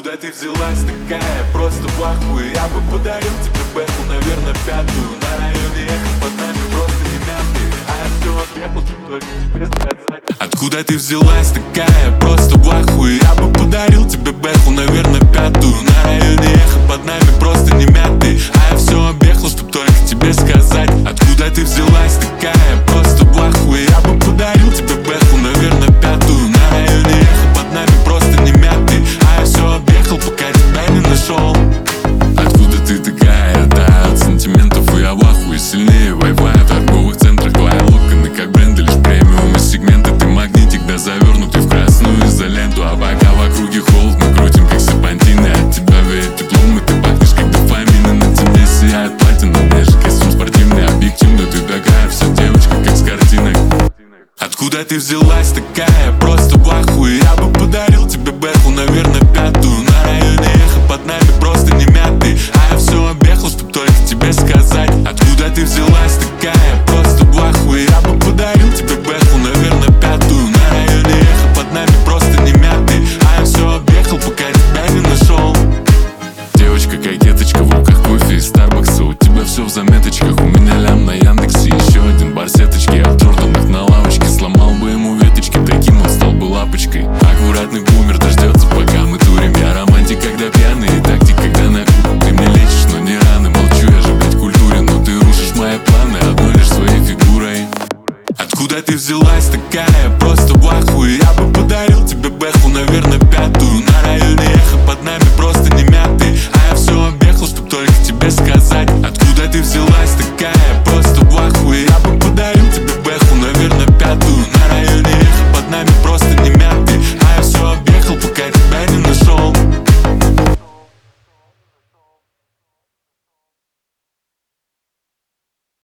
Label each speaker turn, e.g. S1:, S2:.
S1: Откуда ты взялась такая, просто в ахуе? Я бы подарил тебе бэху, наверное, пятую. На районе эхо, под нами просто не мятые. А я все объехал, чтобы только тебе сказать. Откуда ты взялась такая, просто в ахуе? Я бы подарил тебе бэху, наверное, пятую. На районе эхо, под нами просто не мятые. А я все объехал, чтобы только тебе сказать. Откуда ты взялась такая, просто в ахуе? Я бы подарил тебе бэху, наверное, пятую. На районе эхо, под нами просто не мятые. А я все объехал, пока тебя не нашел. Откуда ты такая, да, от сантиментов и я в ахуе. Сильнее Wi-Fi в торговых центрах. Твои локоны как бренды, лишь премиум из сегмента. Ты магнитик, да завернутый в красную изоленту. А пока в округе холод, мы крутим как серпантины. От тебя веет теплом, и ты пахнешь как дофамин. На тебе сияет платина, ближе костюм спортивный. Объективно ты такая, вся девочка как с картинок. Откуда ты взялась такая,